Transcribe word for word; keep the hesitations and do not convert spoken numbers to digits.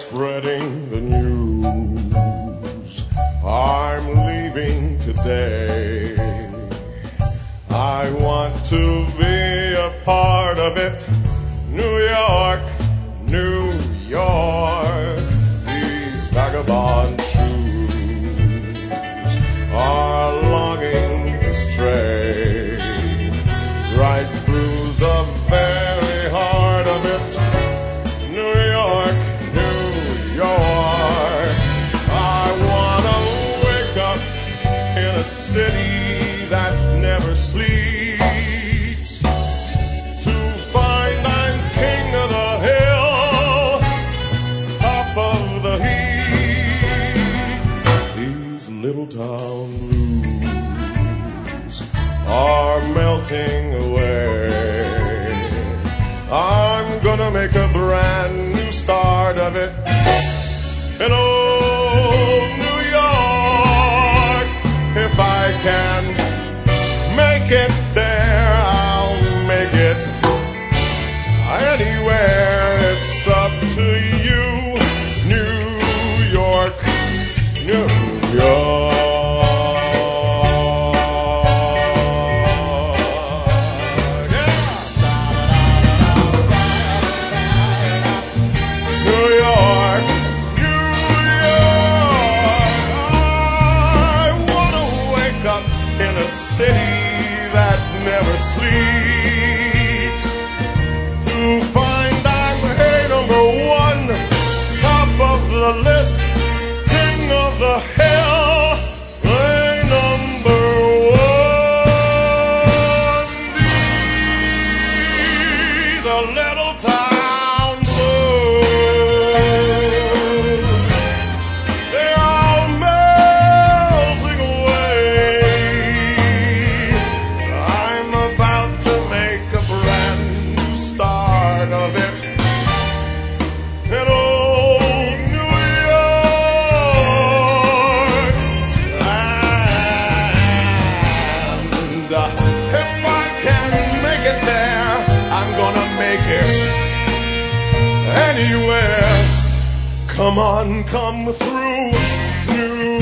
spreading the news. I'm leaving today. I want to be a part of it. New York, New York. These vagabond shoes are longing to stray right through the very heart of it. New York, New York. I wanna wake up in a city that never sleeps, to find I'm king of the hill, top of the heap. These little town blues are melting away. I'm gonna make a brand new start of it in old New York. If I can make it there, I'll make it anywhere. It's up to you. New York, New York. In a city that never sleeps, to find I'm hey number one, top of the list, king of the hill, hey number one. These are little town blues. They're all melting away. Of it in old New York. And uh, if I can make it there, I'm gonna make it anywhere. Come on, come through New